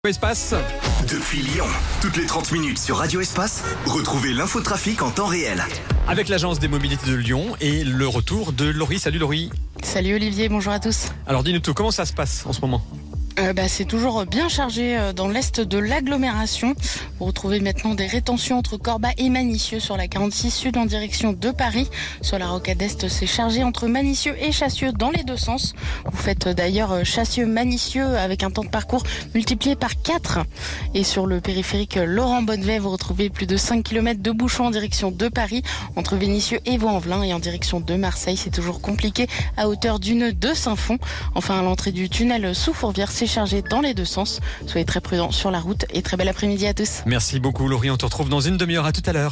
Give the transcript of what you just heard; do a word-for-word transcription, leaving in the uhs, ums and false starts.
Espace. Depuis Lyon, toutes les trente minutes sur Radio Espace, retrouvez l'infotrafic en temps réel. Avec l'agence des mobilités de Lyon et le retour de Laurie. Salut Laurie. Salut Olivier, bonjour à tous. Alors dis-nous tout, comment ça se passe en ce moment ? Euh, bah, c'est toujours bien chargé dans l'est de l'agglomération. Vous retrouvez maintenant des rétentions entre Corba et Manicieux sur la quarante-six sud en direction de Paris. Sur la rocade est, c'est chargé entre Manicieux et Chassieux dans les deux sens. Vous faites d'ailleurs Chassieux-Manicieux avec un temps de parcours multiplié par quatre. Et sur le périphérique Laurent-Bonnevet, vous retrouvez plus de cinq kilomètres de bouchons en direction de Paris, entre Vénissieux et Vaux-en-Velin, et en direction de Marseille. C'est toujours compliqué à hauteur du nœud de Saint-Fond. Enfin, à l'entrée du tunnel sous Fourvière, c'est chargé dans les deux sens. Soyez très prudents sur la route et très bel après-midi à tous. Merci beaucoup Laurie, on te retrouve dans une demi-heure, à tout à l'heure.